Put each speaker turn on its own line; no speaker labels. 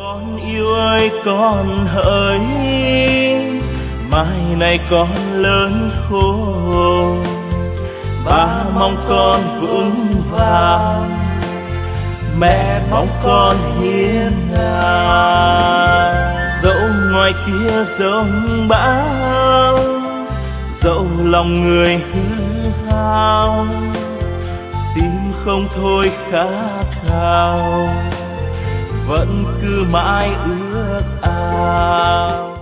Con yêu ơi con hỡi, mai này con lớn khôn, ba mong con vững vàng, mẹ mong con hiền hòa. Dẫu ngoài kia giông bão, dẫu lòng người hư hao, tim không thôi khát khao, vẫn cứ mãi ước ao.